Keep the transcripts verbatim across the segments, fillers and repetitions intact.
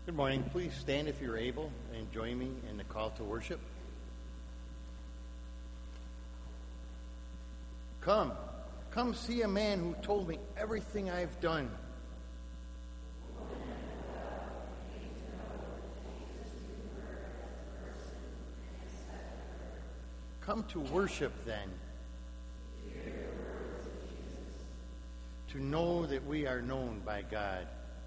Good morning. Please stand if you're able and join me in the call to worship. Come, come see a man who told me everything I've done. Come to worship then. To know that we are known by God.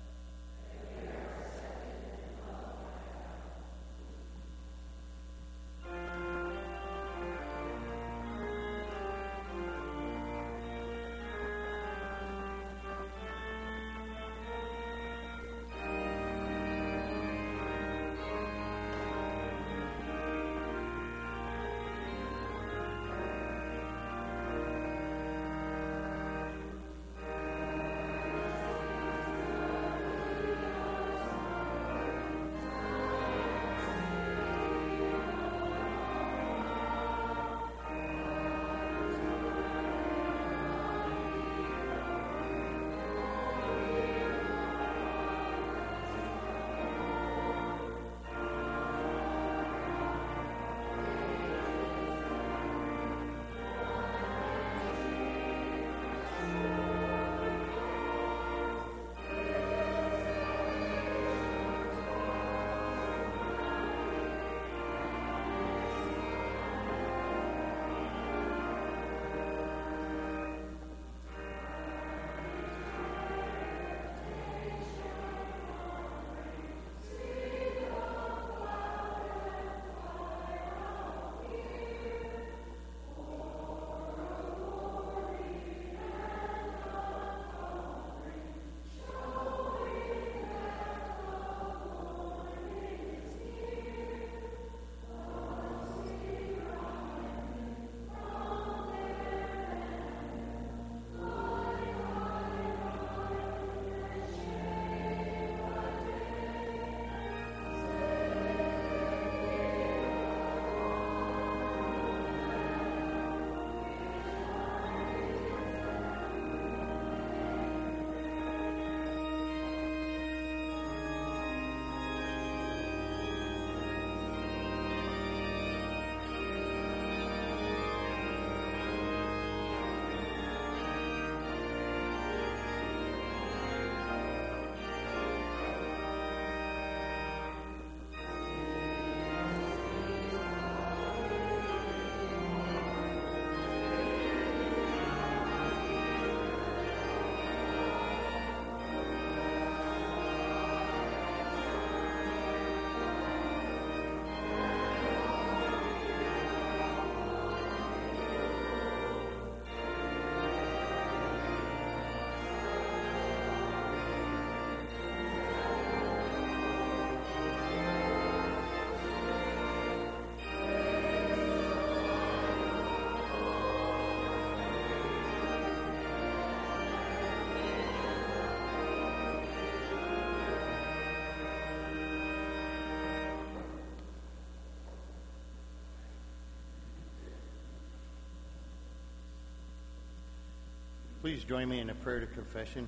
Please join me in a prayer to confession.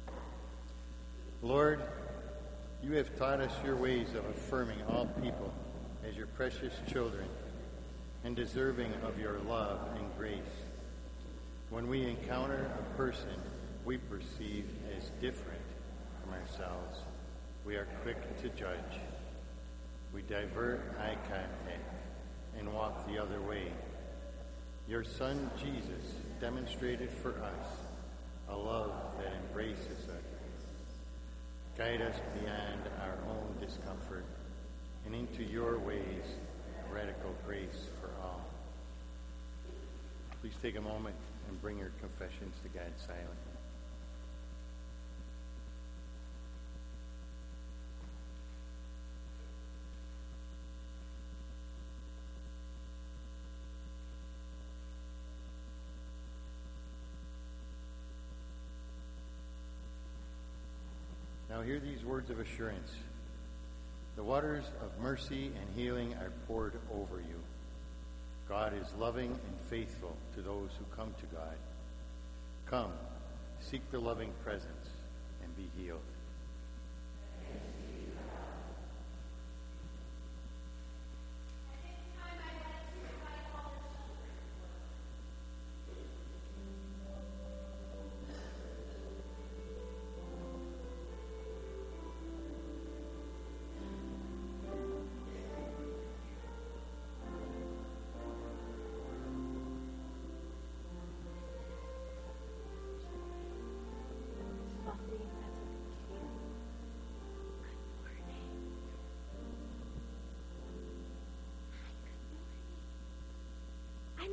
Lord, you have taught us your ways of affirming all people as your precious children and deserving of your love and grace. When we encounter a person we perceive as different from ourselves, we are quick to judge. We divert eye contact and walk the other way. Your Son, Jesus, demonstrated for us a love that embraces us. Guide us beyond our own discomfort and into your ways of radical grace for all. Please take a moment and bring your confessions to God silently. Now hear these words of assurance. The waters of mercy and healing are poured over you. God is loving and faithful to those who come to God. Come, seek the loving presence and be healed.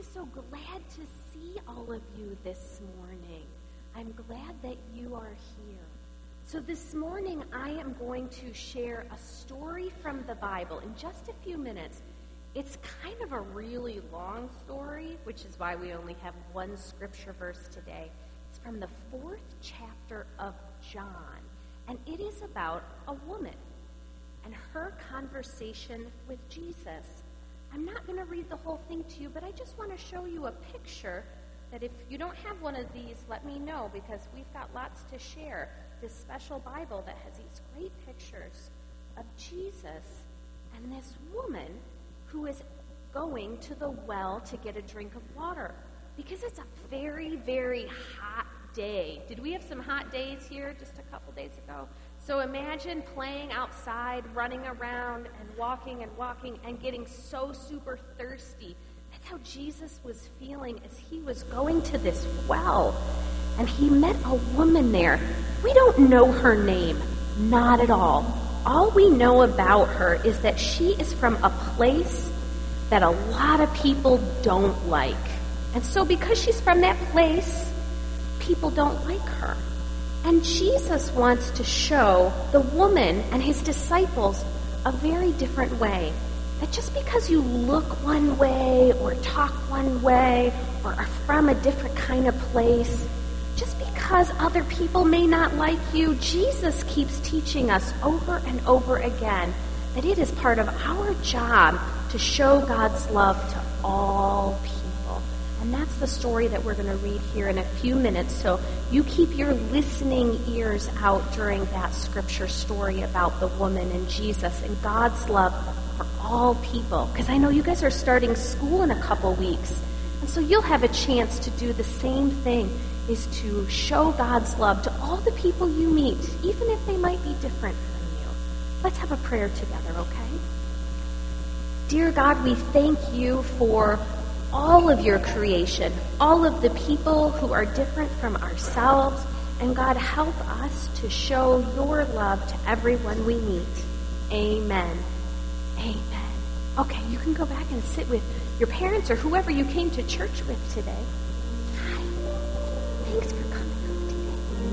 I'm so glad to see all of you this morning. I'm glad that you are here. So this morning I am going to share a story from the Bible in just a few minutes. It's kind of a really long story, which is why we only have one scripture verse today. It's from the fourth chapter of John, and it is about a woman and her conversation with Jesus. I'm not going to read the whole thing to you, but I just want to show you a picture that if you don't have one of these, let me know, because we've got lots to share. This special Bible that has these great pictures of Jesus and this woman who is going to the well to get a drink of water because it's a very, very hot day. Did we have some hot days here just a couple days ago? So imagine playing outside, running around and walking and walking and getting so super thirsty. That's how Jesus was feeling as he was going to this well. And he met a woman there. We don't know her name, not at all. All we know about her is that she is from a place that a lot of people don't like. And so because she's from that place, people don't like her. And Jesus wants to show the woman and his disciples a very different way. That just because you look one way or talk one way or are from a different kind of place, just because other people may not like you, Jesus keeps teaching us over and over again that it is part of our job to show God's love to all people. And that's the story that we're going to read here in a few minutes. So you keep your listening ears out during that scripture story about the woman and Jesus and God's love for all people. Because I know you guys are starting school in a couple weeks. And so you'll have a chance to do the same thing, is to show God's love to all the people you meet, even if they might be different from you. Let's have a prayer together, okay? Dear God, we thank you for all of your creation, all of the people who are different from ourselves, and God, help us to show your love to everyone we meet. Amen. Amen. Okay, you can go back and sit with your parents or whoever you came to church with today. Hi. Thanks for coming home today.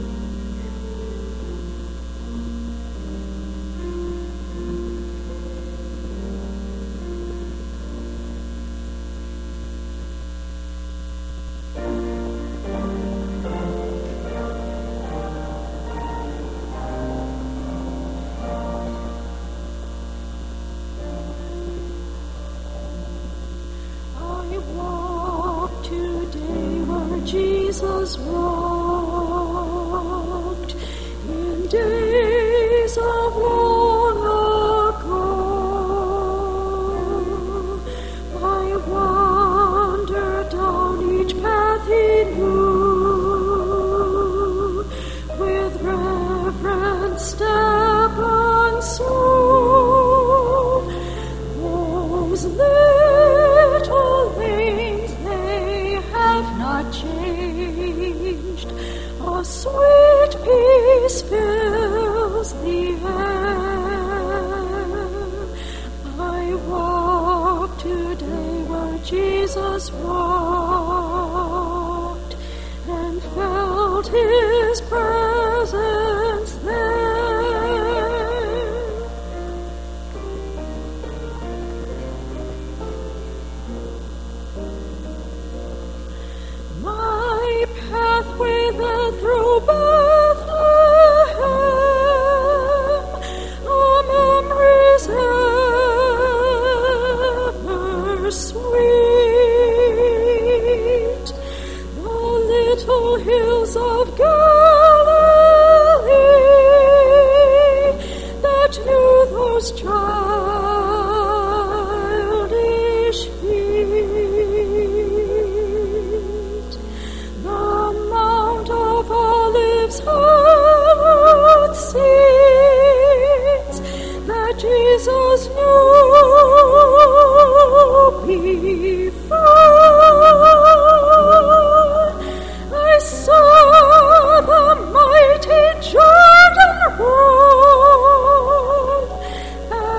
Jesus walked in days of long ago. I wandered down each path he knew, with reverent step and soul. Those little lanes, they have not changed. A sweet peace fills the air. I walk today where Jesus walked and felt his presence there. My pathway led through Bethlehem, a memory's ever sweet. The little hills of Galilee that knew those childish feet. The Mount of Olives hallowed seats that Jesus knew before. I saw the mighty Jordan roll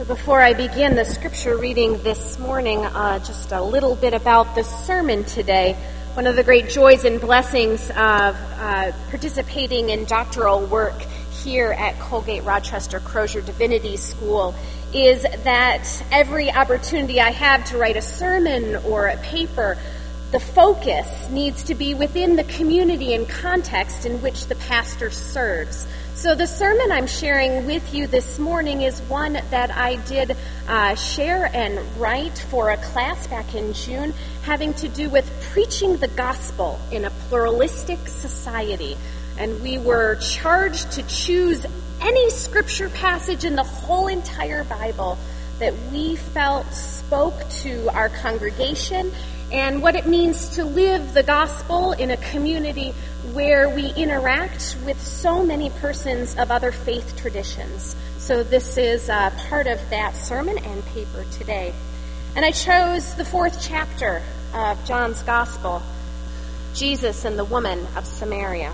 So before I begin the scripture reading this morning, uh, just a little bit about the sermon today. One of the great joys and blessings of uh, participating in doctoral work here at Colgate Rochester Crozier Divinity School is that every opportunity I have to write a sermon or a paper, the focus needs to be within the community and context in which the pastor serves. So the sermon I'm sharing with you this morning is one that I did uh, share and write for a class back in June, having to do with preaching the gospel in a pluralistic society. And we were charged to choose any scripture passage in the whole entire Bible that we felt spoke to our congregation and what it means to live the gospel in a community where we interact with so many persons of other faith traditions. So this is uh, part of that sermon and paper today. And I chose the fourth chapter of John's Gospel, Jesus and the Woman of Samaria.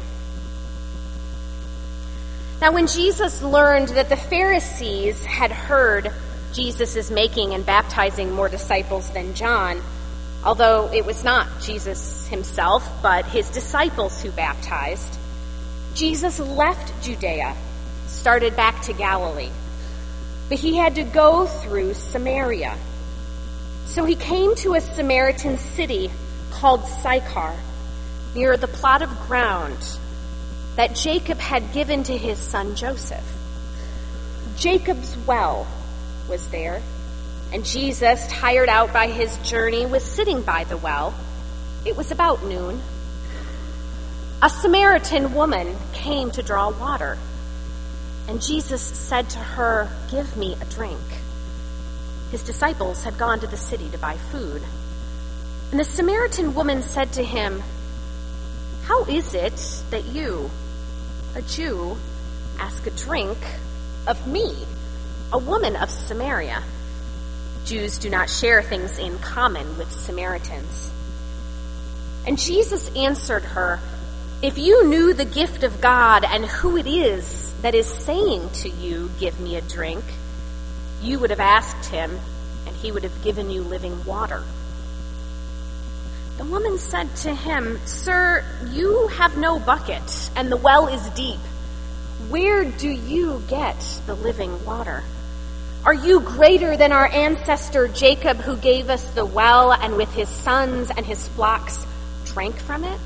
Now, when Jesus learned that the Pharisees had heard Jesus is making and baptizing more disciples than John, although it was not Jesus himself, but his disciples who baptized, Jesus left Judea, started back to Galilee. But he had to go through Samaria. So he came to a Samaritan city called Sychar, near the plot of ground that Jacob had given to his son Joseph. Jacob's well was there, and Jesus, tired out by his journey, was sitting by the well. It was about noon. A Samaritan woman came to draw water, and Jesus said to her, "Give me a drink." His disciples had gone to the city to buy food. And the Samaritan woman said to him, "How is it that you, a Jew, ask a drink of me, a woman of Samaria?" Jews do not share things in common with Samaritans. And Jesus answered her, "If you knew the gift of God and who it is that is saying to you, 'Give me a drink,' you would have asked him, and he would have given you living water." The woman said to him, "Sir, you have no bucket, and the well is deep. Where do you get the living water? Are you greater than our ancestor Jacob, who gave us the well and with his sons and his flocks drank from it?"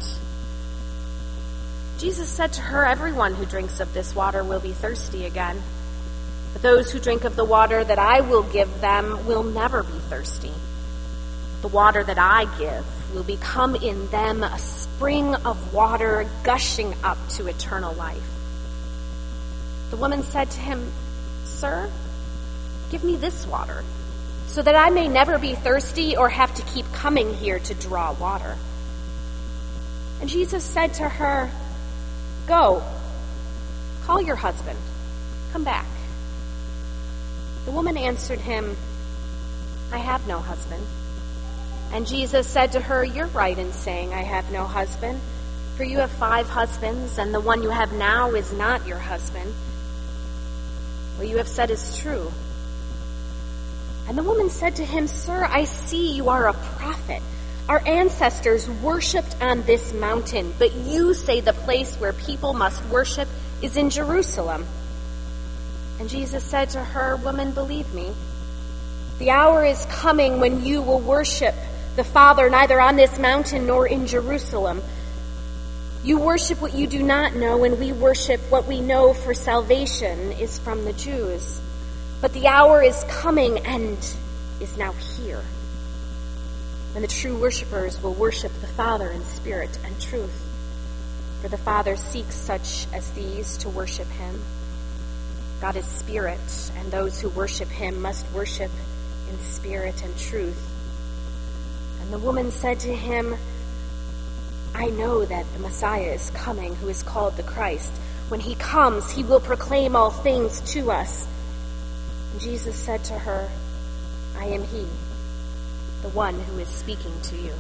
Jesus said to her, "Everyone who drinks of this water will be thirsty again. But those who drink of the water that I will give them will never be thirsty. The water that I give will become in them a spring of water gushing up to eternal life." The woman said to him, "Sir, give me this water, so that I may never be thirsty or have to keep coming here to draw water." And Jesus said to her, "Go, call your husband, come back." The woman answered him, "I have no husband." And Jesus said to her, "You're right in saying, 'I have no husband,' for you have five husbands, and the one you have now is not your husband. What you have said is true." And the woman said to him, "Sir, I see you are a prophet. Our ancestors worshipped on this mountain, but you say the place where people must worship is in Jerusalem." And Jesus said to her, "Woman, believe me, the hour is coming when you will worship the Father neither on this mountain nor in Jerusalem. You worship what you do not know, and we worship what we know, for salvation is from the Jews. But the hour is coming and is now here, when the true worshipers will worship the Father in spirit and truth. For the Father seeks such as these to worship him. God is spirit, and those who worship him must worship in spirit and truth." And the woman said to him, "I know that the Messiah is coming, who is called the Christ. When he comes, he will proclaim all things to us." And Jesus said to her, "I am he, the one who is speaking to you."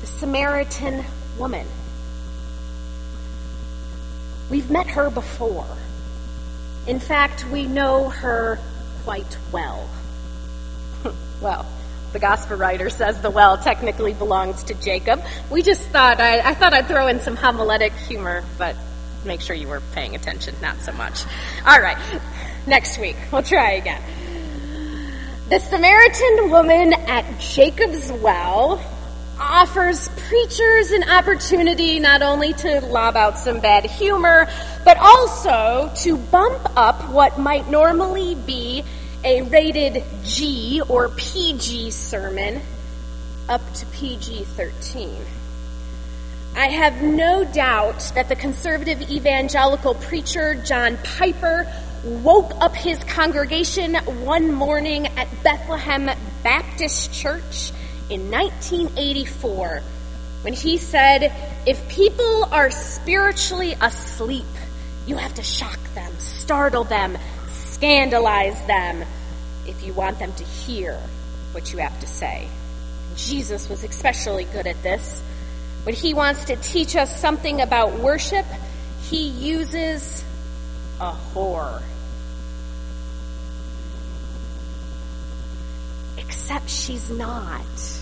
the Samaritan woman. We've met her before. In fact, we know her quite well. Well, the gospel writer says the well technically belongs to Jacob. We just thought, I, I thought I'd throw in some homiletic humor, but make sure you were paying attention, not so much. All right, next week, we'll try again. The Samaritan woman at Jacob's well offers preachers an opportunity not only to lob out some bad humor, but also to bump up what might normally be a rated G or P G sermon up to P G thirteen. I have no doubt that the conservative evangelical preacher John Piper woke up his congregation one morning at Bethlehem Baptist Church in nineteen eighty-four when he said, "If people are spiritually asleep, you have to shock them, startle them, scandalize them if you want them to hear what you have to say." Jesus was especially good at this. When he wants to teach us something about worship, he uses a whore. Except she's not.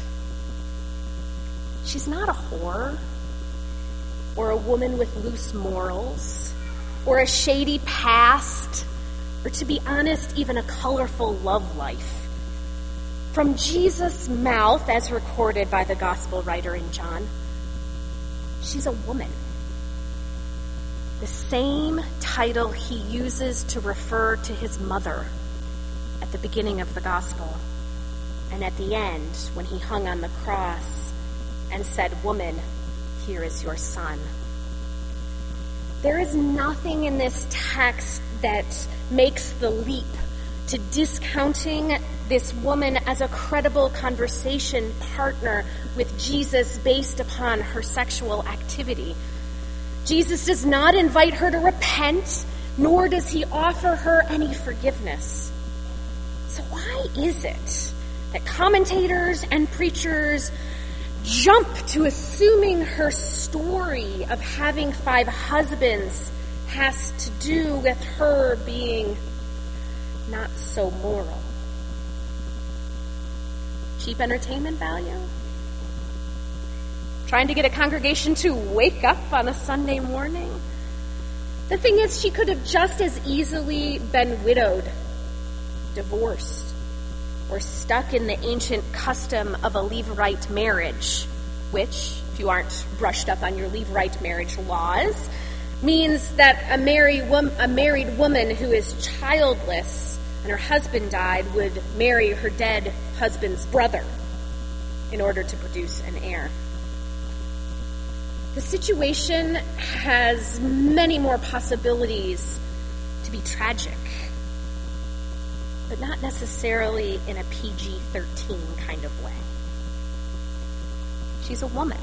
She's not a whore, or a woman with loose morals, or a shady past, or to be honest, even a colorful love life. From Jesus' mouth, as recorded by the gospel writer in John, she's a woman. The same title he uses to refer to his mother at the beginning of the gospel, and at the end when he hung on the cross and said, "Woman, here is your son." There is nothing in this text that makes the leap to discounting this woman as a credible conversation partner with Jesus based upon her sexual activity. Jesus does not invite her to repent, nor does he offer her any forgiveness. So why is it that commentators and preachers jump to assuming her story of having five husbands has to do with her being not so moral? Cheap entertainment value? Trying to get a congregation to wake up on a Sunday morning? The thing is, she could have just as easily been widowed, divorced, or stuck in the ancient custom of a levirate marriage, which, if you aren't brushed up on your levirate marriage laws, means that a married, wom- a married woman who is childless and her husband died would marry her dead husband's brother in order to produce an heir. The situation has many more possibilities to be tragic, but not necessarily in a P G thirteen kind of way. She's a woman.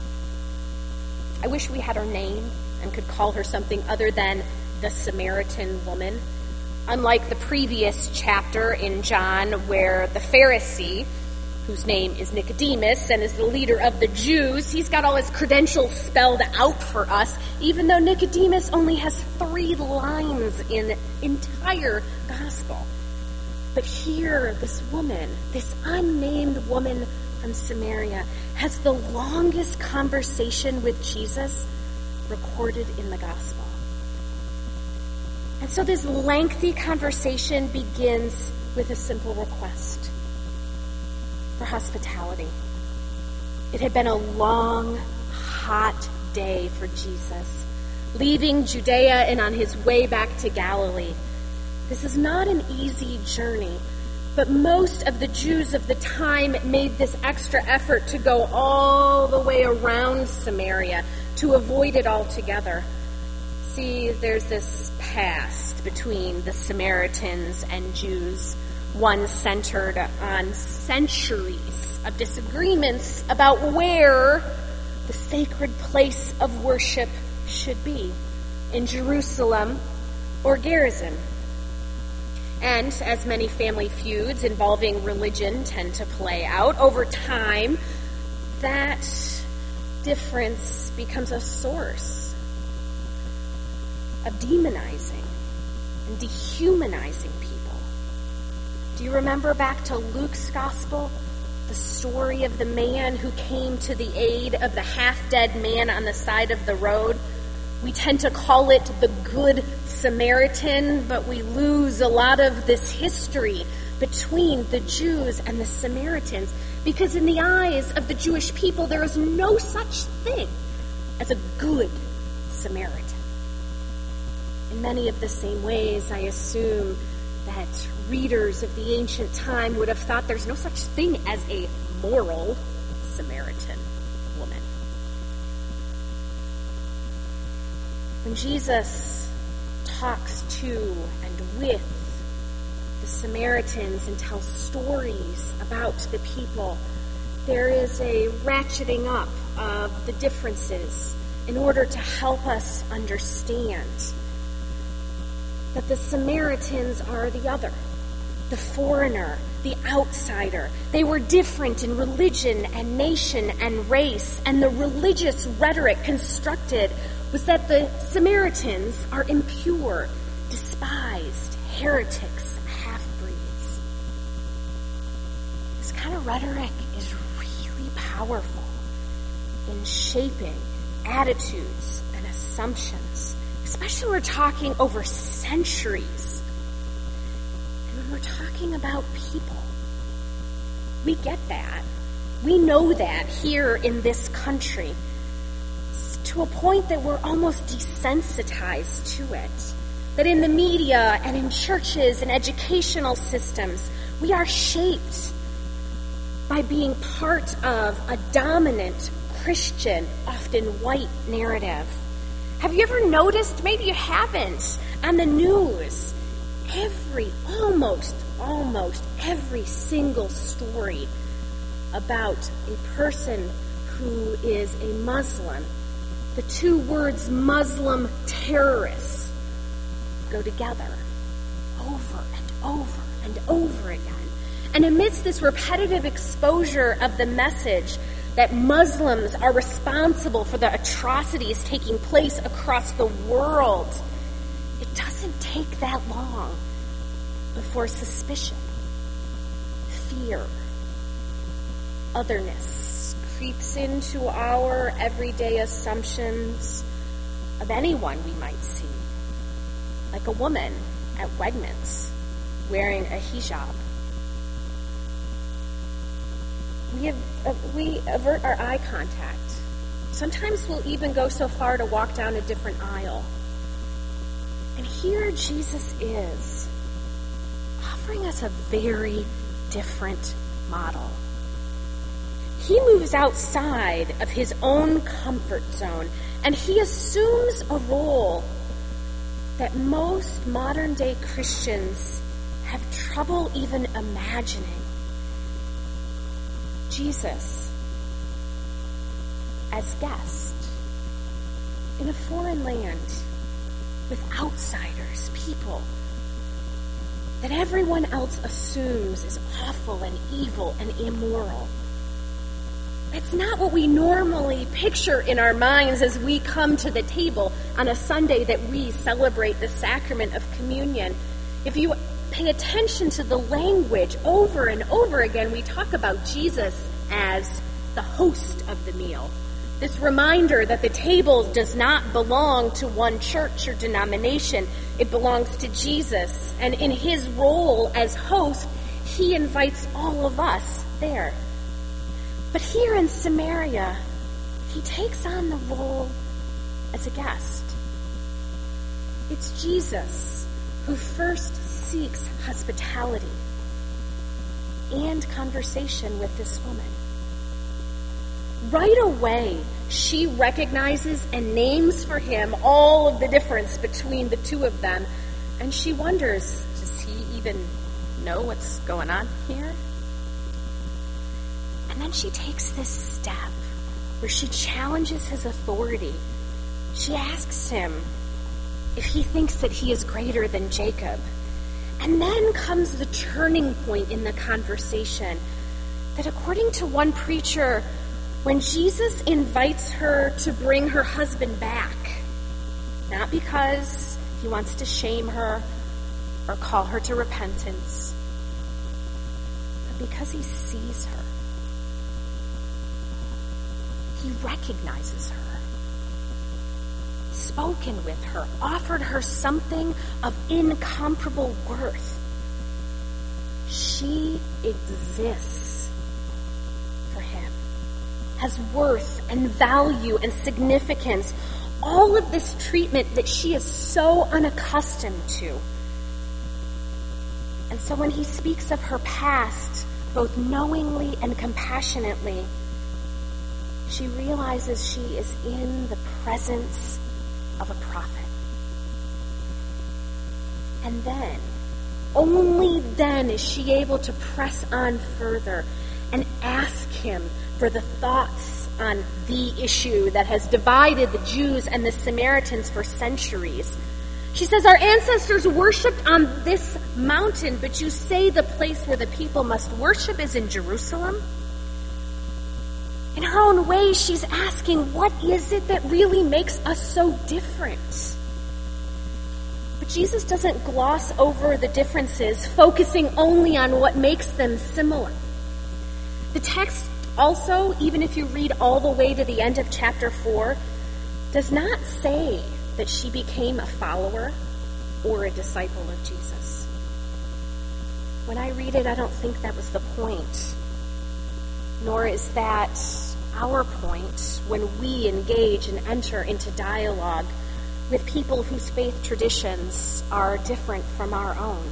I wish we had her name and could call her something other than the Samaritan woman. Unlike the previous chapter in John where the Pharisee, whose name is Nicodemus and is the leader of the Jews, he's got all his credentials spelled out for us, even though Nicodemus only has three lines in the entire gospel. But here, this woman, this unnamed woman from Samaria, has the longest conversation with Jesus recorded in the gospel. And so this lengthy conversation begins with a simple request for hospitality. It had been a long, hot day for Jesus, leaving Judea and on his way back to Galilee. This is not an easy journey, but most of the Jews of the time made this extra effort to go all the way around Samaria to avoid it altogether. See, there's this past between the Samaritans and Jews, one centered on centuries of disagreements about where the sacred place of worship should be, in Jerusalem or Gerizim. And as many family feuds involving religion tend to play out, over time, that difference becomes a source of demonizing and dehumanizing people. Do you remember back to Luke's gospel, the story of the man who came to the aid of the half-dead man on the side of the road? We tend to call it the Good Samaritan, but we lose a lot of this history between the Jews and the Samaritans, because in the eyes of the Jewish people, there is no such thing as a good Samaritan. In many of the same ways, I assume that readers of the ancient time would have thought there's no such thing as a moral Samaritan woman. When Jesus talks to and with the Samaritans and tells stories about the people, there is a ratcheting up of the differences in order to help us understand that the Samaritans are the other, the foreigner, the outsider. They were different in religion and nation and race, and the religious rhetoric constructed was that the Samaritans are impure, despised, heretics, half-breeds. This kind of rhetoric is really powerful in shaping attitudes and assumptions, especially when we're talking over centuries. And when we're talking about people, we get that. We know that here in this country, to a point that we're almost desensitized to it. That in the media and in churches and educational systems, we are shaped by being part of a dominant Christian, often white narrative. Have you ever noticed, maybe you haven't, on the news, every, almost, almost every single story about a person who is a Muslim, the two words Muslim terrorists go together over and over and over again. And amidst this repetitive exposure of the message that Muslims are responsible for the atrocities taking place across the world, it doesn't take that long before suspicion, fear, otherness creeps into our everyday assumptions of anyone we might see, like a woman at Wegmans wearing a hijab. We have, uh, we avert our eye contact. Sometimes we'll even go so far to walk down a different aisle. And here Jesus is offering us a very different model. He moves outside of his own comfort zone, and he assumes a role that most modern-day Christians have trouble even imagining. Jesus as guest in a foreign land with outsiders, people that everyone else assumes is awful and evil and immoral. That's not what we normally picture in our minds as we come to the table on a Sunday that we celebrate the sacrament of communion. If you pay attention to the language over and over again, we talk about Jesus as the host of the meal. This reminder that the table does not belong to one church or denomination. It belongs to Jesus. And in his role as host, he invites all of us there. But here in Samaria, he takes on the role as a guest. It's Jesus who first seeks hospitality and conversation with this woman. Right away, she recognizes and names for him all of the difference between the two of them, and she wonders, does he even know what's going on here? And then she takes this step where she challenges his authority. She asks him if he thinks that he is greater than Jacob. And then comes the turning point in the conversation that, according to one preacher, when Jesus invites her to bring her husband back, not because he wants to shame her or call her to repentance, but because he sees her. He recognizes her, spoken with her, offered her something of incomparable worth. She exists for him, has worth and value and significance, all of this treatment that she is so unaccustomed to. And so when he speaks of her past, both knowingly and compassionately, she realizes she is in the presence of a prophet. And then, only then is she able to press on further and ask him for the thoughts on the issue that has divided the Jews and the Samaritans for centuries. She says, our ancestors worshipped on this mountain, but you say the place where the people must worship is in Jerusalem? In her own way, she's asking, what is it that really makes us so different? But Jesus doesn't gloss over the differences, focusing only on what makes them similar. The text also, even if you read all the way to the end of chapter four, does not say that she became a follower or a disciple of Jesus. When I read it, I don't think that was the point. Nor is that our point when we engage and enter into dialogue with people whose faith traditions are different from our own.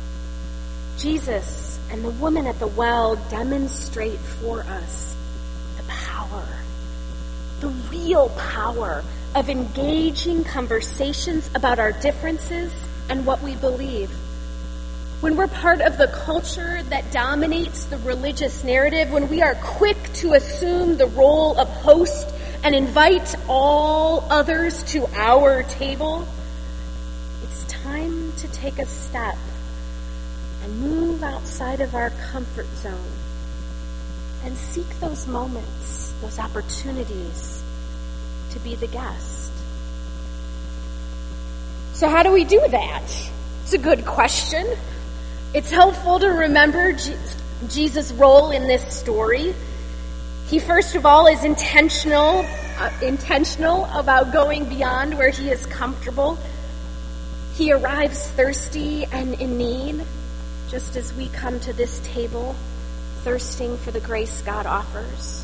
Jesus and the woman at the well demonstrate for us the power, the real power of engaging conversations about our differences and what we believe. When we're part of the culture that dominates the religious narrative, when we are quick to assume the role of host and invite all others to our table, it's time to take a step and move outside of our comfort zone and seek those moments, those opportunities to be the guest. So how do we do that? It's a good question. It's helpful to remember Jesus' role in this story. He, first of all, is intentional, uh, intentional about going beyond where he is comfortable. He arrives thirsty and in need, just as we come to this table, thirsting for the grace God offers.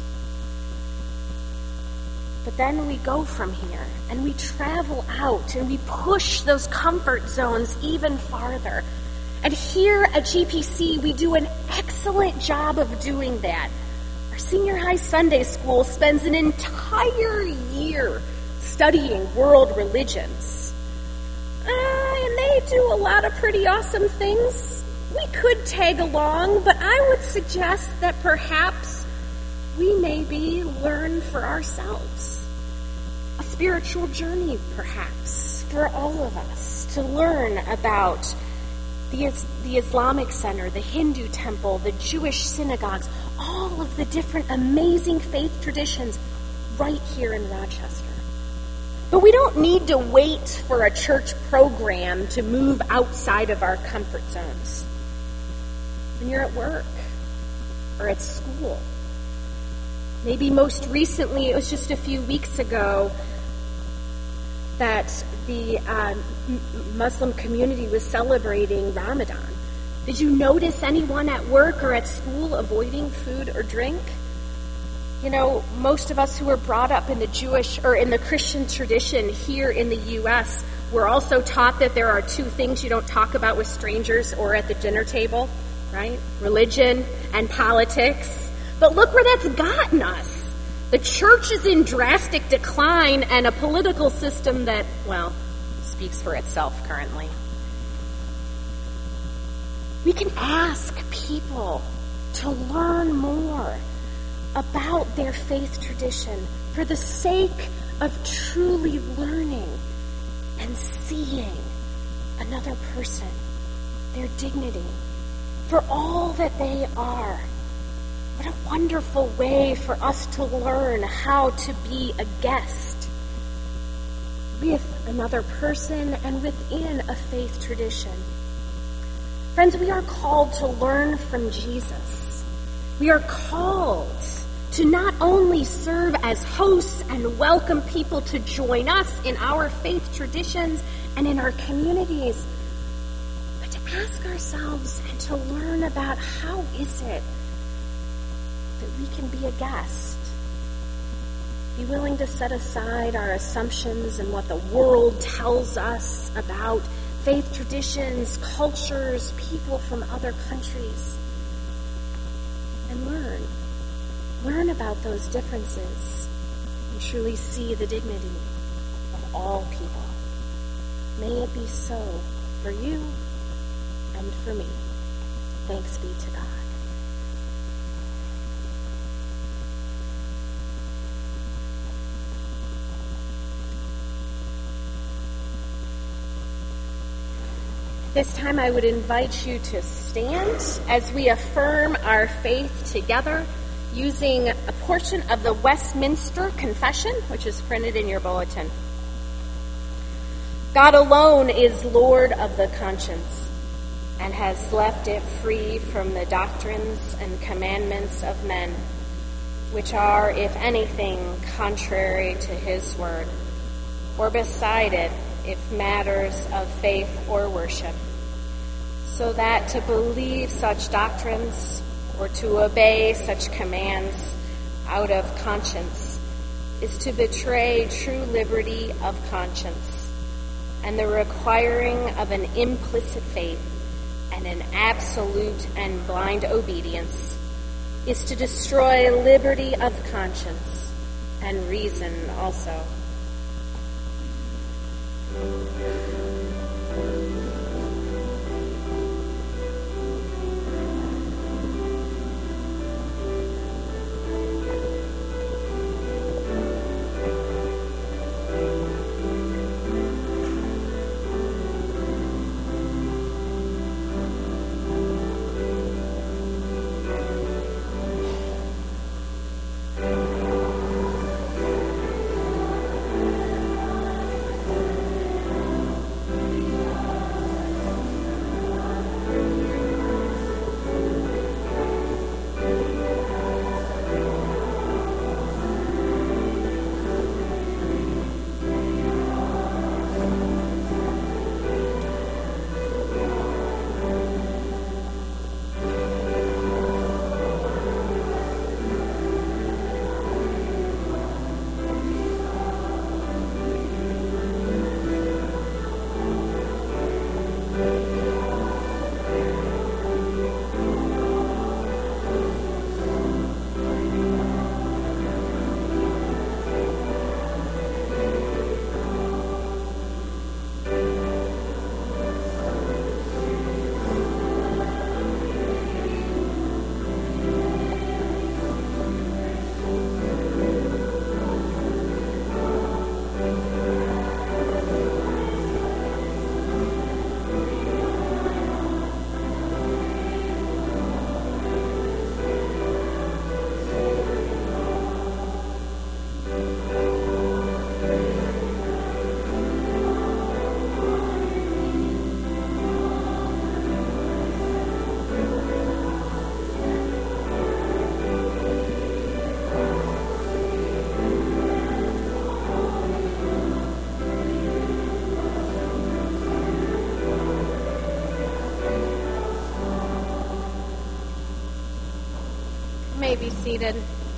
But then we go from here, and we travel out, and we push those comfort zones even farther. And here at G P C, we do an excellent job of doing that. Our senior high Sunday school spends an entire year studying world religions. Uh, and they do a lot of pretty awesome things. We could tag along, but I would suggest that perhaps we maybe learn for ourselves. A spiritual journey, perhaps, for all of us to learn about the, the Islamic Center, the Hindu temple, the Jewish synagogues, all of the different amazing faith traditions right here in Rochester. But we don't need to wait for a church program to move outside of our comfort zones. When you're at work or at school, maybe most recently, it was just a few weeks ago that the uh, Muslim community was celebrating Ramadan. Did you notice anyone at work or at school avoiding food or drink? You know, most of us who were brought up in the Jewish or in the Christian tradition here in the U S were also taught that there are two things you don't talk about with strangers or at the dinner table, right? Religion and politics. But look where that's gotten us. The church is in drastic decline, and a political system that, well, speaks for itself currently. We can ask people to learn more about their faith tradition for the sake of truly learning and seeing another person, their dignity, for all that they are. What a wonderful way for us to learn how to be a guest with another person and within a faith tradition. Friends, we are called to learn from Jesus. We are called to not only serve as hosts and welcome people to join us in our faith traditions and in our communities, but to ask ourselves and to learn about how is it that we can be a guest. Be willing to set aside our assumptions and what the world tells us about faith traditions, cultures, people from other countries, and learn. Learn about those differences and truly see the dignity of all people. May it be so for you and for me. Thanks be to God. This time I would invite you to stand as we affirm our faith together using a portion of the Westminster Confession, which is printed in your bulletin. God alone is Lord of the conscience and has left it free from the doctrines and commandments of men, which are, if anything, contrary to his word, or beside it, if matters of faith or worship, so that to believe such doctrines or to obey such commands out of conscience is to betray true liberty of conscience and the requiring of an implicit faith and an absolute and blind obedience is to destroy liberty of conscience and reason also. Be seated.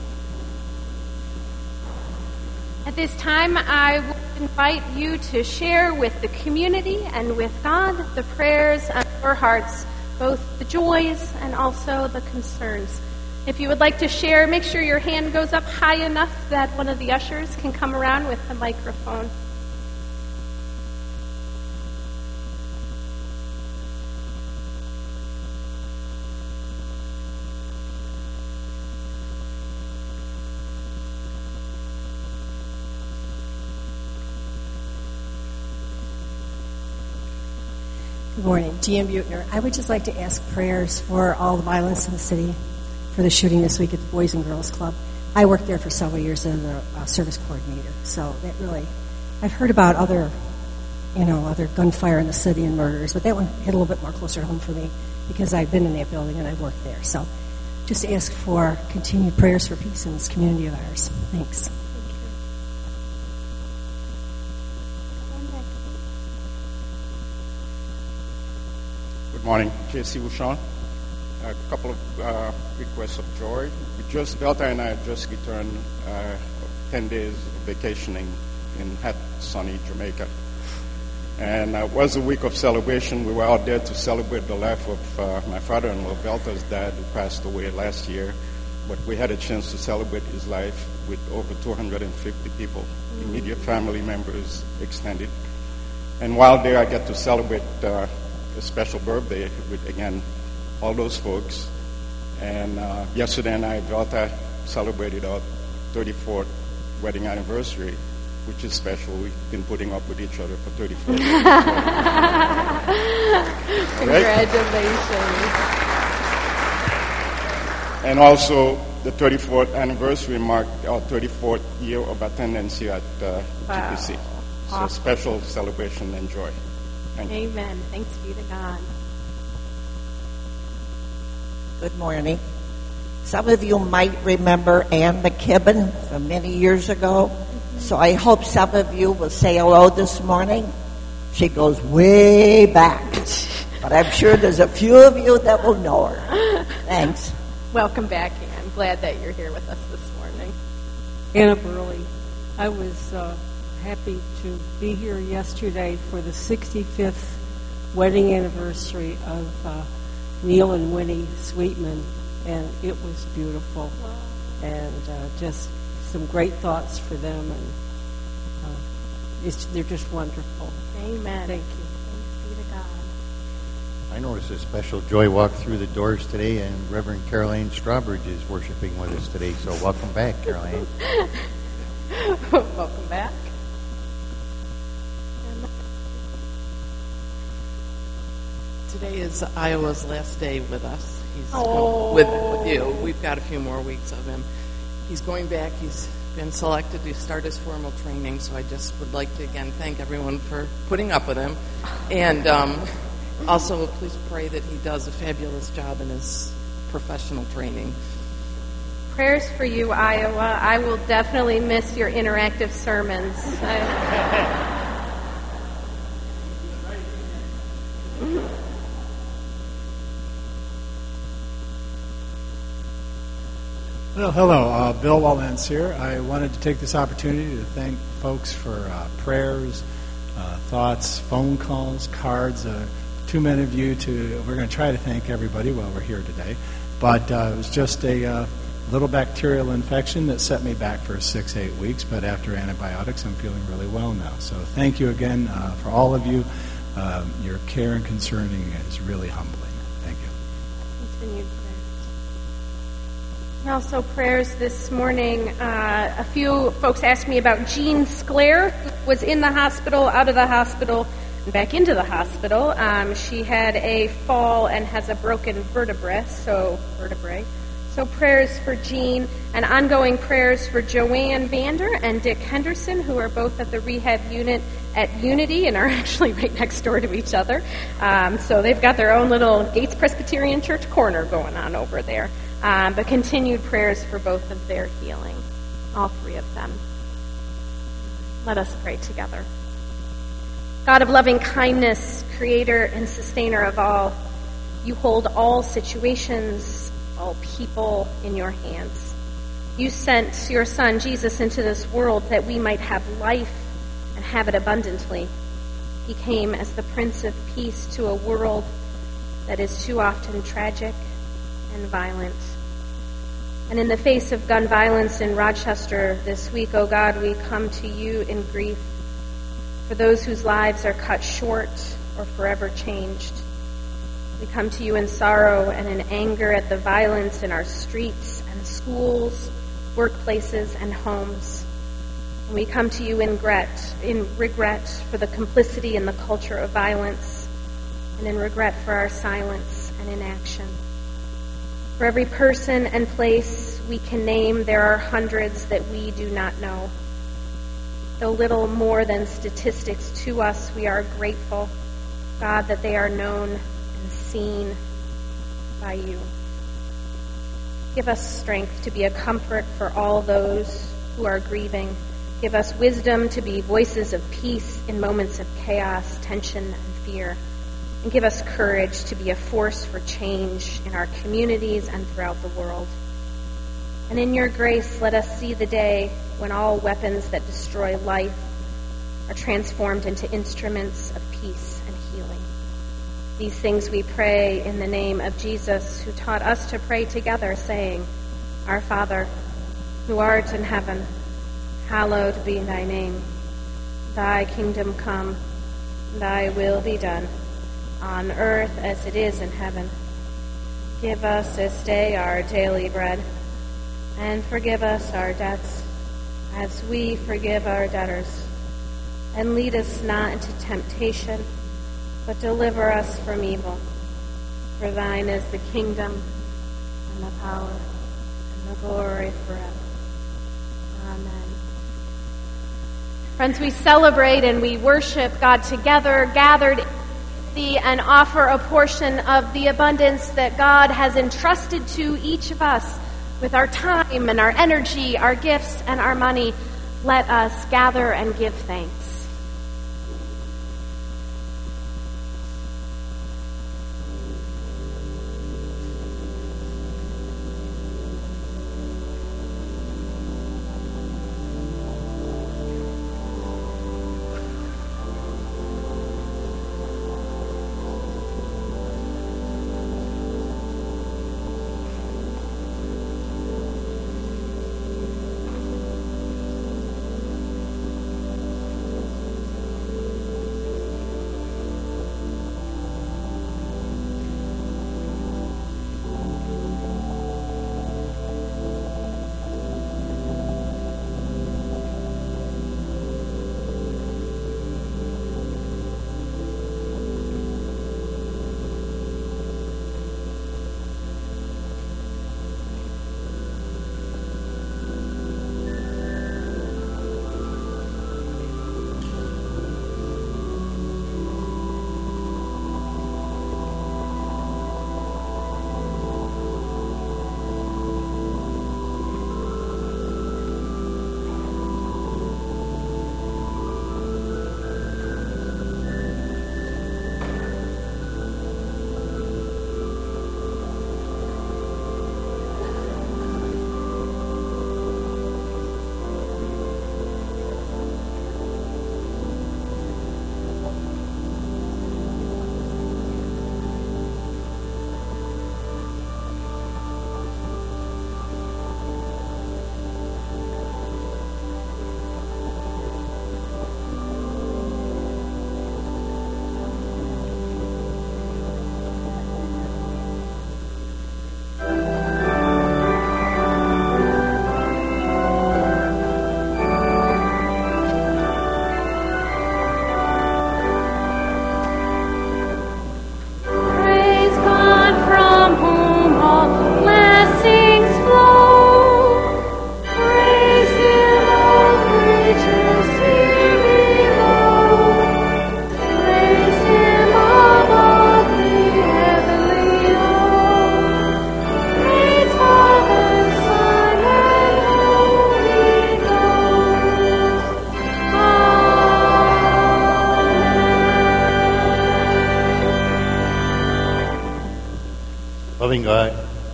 At this time, I will invite you to share with the community and with God the prayers on your hearts, both the joys and also the concerns. If you would like to share, make sure your hand goes up high enough that one of the ushers can come around with the microphone. Good morning. G M Buechner. I would just like to ask prayers for all the violence in the city, for the shooting this week at the Boys and Girls Club. I worked there for several years as a uh, service coordinator, so that really, I've heard about other, you know, other gunfire in the city and murders, but that one hit a little bit more closer to home for me because I've been in that building and I've worked there. So just ask for continued prayers for peace in this community of ours. Thanks. Good morning, J C Bouchon. A couple of uh, requests of joy. We just, Delta and I just returned uh, ten days of vacationing in hot, sunny Jamaica. And uh, it was a week of celebration. We were out there to celebrate the life of uh, my father-in-law, Belta's dad, who passed away last year. But we had a chance to celebrate his life with over two hundred fifty people, immediate family members, extended. And while there, I got to celebrate uh, a special birthday with, again, all those folks. And uh, yesterday night, Delta celebrated our thirty-fourth wedding anniversary, which is special. We've been putting up with each other for thirty-four years. Congratulations. And also, the thirty-fourth anniversary marked our thirty-fourth year of attendance here at uh, Wow. G P C. So Awesome. special celebration and joy. Thank you. Amen. Thanks be to God. Good morning. Some of you might remember Ann McKibben from many years ago. So I hope some of you will say hello this morning. She goes way back. But I'm sure there's a few of you that will know her. Thanks. Welcome back, Ann. I'm glad that you're here with us this morning. Anna Burley. I was uh, happy to be here yesterday for the sixty-fifth wedding anniversary of uh, Neil and Winnie Sweetman, and it was beautiful. Wow. And uh, just some great thoughts for them, and uh, it's, they're just wonderful. Amen. Thank you. Thanks be to God. I noticed a special joy walk through the doors today, and Reverend Caroline Strawbridge is worshiping with us today. So welcome back, Caroline. Welcome back. Today is Iowa's last day with us. He's Oh. with, with you. We've got a few more weeks of him. He's going back. He's been selected to start his formal training, so I just would like to again thank everyone for putting up with him. And um, also, please pray that he does a fabulous job in his professional training. Prayers for you, Iowa. I will definitely miss your interactive sermons. I- Well, hello. Uh, Bill Wallens here. I wanted to take this opportunity to thank folks for uh, prayers, uh, thoughts, phone calls, cards. Uh, too many of you to, we're going to try to thank everybody while we're here today. But uh, it was just a uh, little bacterial infection that set me back for six, eight weeks. But after antibiotics, I'm feeling really well now. So thank you again uh, for all of you. Um, your care and concerning is really humbling. Thank you. Continued prayers. And also prayers this morning. Uh, a few folks asked me about Jean Sclair, who was in the hospital, out of the hospital, and back into the hospital. Um, she had a fall and has a broken vertebrae, so vertebrae. So prayers for Jean, and ongoing prayers for Joanne Vander and Dick Henderson, who are both at the rehab unit at Unity and are actually right next door to each other. Um, so they've got their own little Gates Presbyterian Church corner going on over there. Um, but continued prayers for both of their healing, all three of them. Let us pray together. God of loving kindness, creator and sustainer of all, you hold all situations, all people in your hands. You sent your Son, Jesus, into this world that we might have life and have it abundantly. He came as the Prince of Peace to a world that is too often tragic and violent. And in the face of gun violence in Rochester this week, oh God, we come to you in grief for those whose lives are cut short or forever changed. We come to you in sorrow and in anger at the violence in our streets and schools, workplaces, and homes. And we come to you in regret, in regret for the complicity in the culture of violence, and in regret for our silence and inaction. For every person and place we can name, there are hundreds that we do not know. Though little more than statistics to us, we are grateful, God, that they are known and seen by you. Give us strength to be a comfort for all those who are grieving. Give us wisdom to be voices of peace in moments of chaos, tension, and fear. And give us courage to be a force for change in our communities and throughout the world. And in your grace, let us see the day when all weapons that destroy life are transformed into instruments of peace and healing. These things we pray in the name of Jesus, who taught us to pray together, saying, Our Father, who art in heaven, hallowed be thy name. Thy kingdom come, thy will be done, on earth as it is in heaven. Give us this day our daily bread, and forgive us our debts, as we forgive our debtors. And lead us not into temptation, but deliver us from evil. For thine is the kingdom, and the power, and the glory forever. Amen. Friends, we celebrate and we worship God together, gathered thee, and offer a portion of the abundance that God has entrusted to each of us with our time and our energy, our gifts and our money. Let us gather and give thanks. Loving God,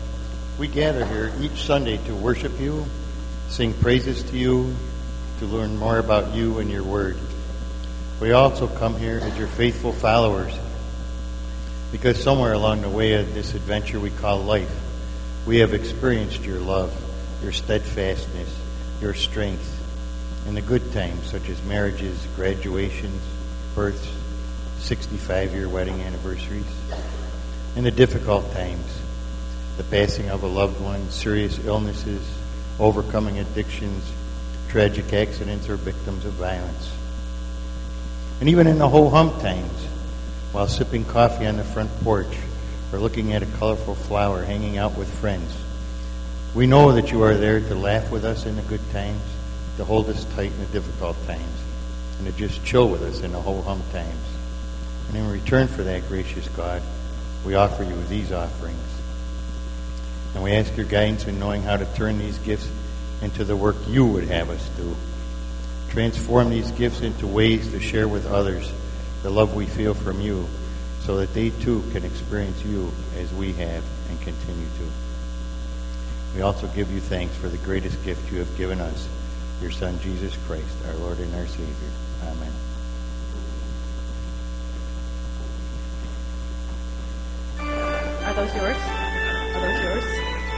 we gather here each Sunday to worship you, sing praises to you, to learn more about you and your word. We also come here as your faithful followers because somewhere along the way of this adventure we call life, we have experienced your love, your steadfastness, your strength in the good times such as marriages, graduations, births, sixty-five-year wedding anniversaries. In the difficult times, the passing of a loved one, serious illnesses, overcoming addictions, tragic accidents, or victims of violence. And even in the ho-hum times, while sipping coffee on the front porch, or looking at a colorful flower hanging out with friends. We know that you are there to laugh with us in the good times, to hold us tight in the difficult times, and to just chill with us in the ho-hum times. And in return for that, gracious God, we offer you these offerings. And we ask your guidance in knowing how to turn these gifts into the work you would have us do. Transform these gifts into ways to share with others the love we feel from you, so that they too can experience you as we have and continue to. We also give you thanks for the greatest gift you have given us, your Son, Jesus Christ, our Lord and our Savior. Amen. Are those yours? Are those yours?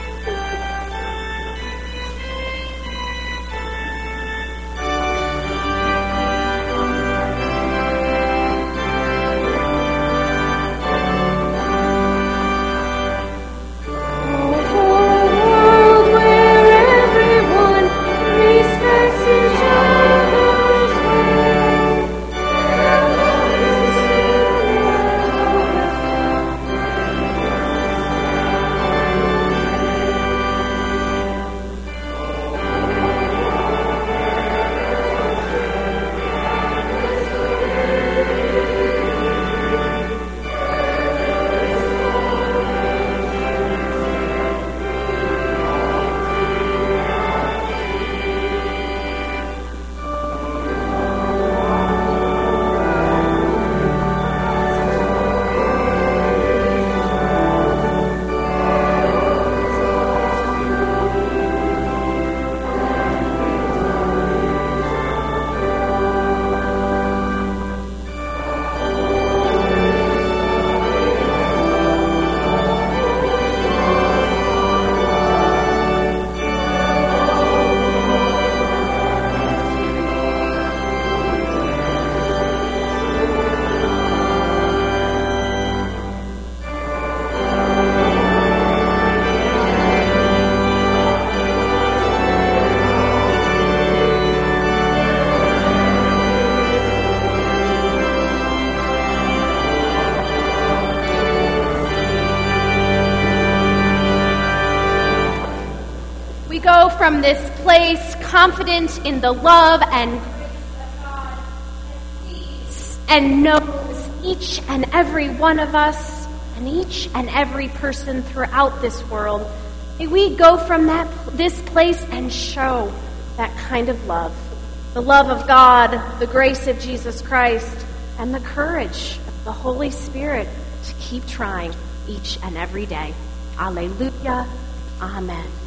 From this place, confident in the love and grace of God that sees and knows each and every one of us and each and every person throughout this world. May we go from that this place and show that kind of love. The love of God, the grace of Jesus Christ, and the courage of the Holy Spirit to keep trying each and every day. Alleluia. Amen.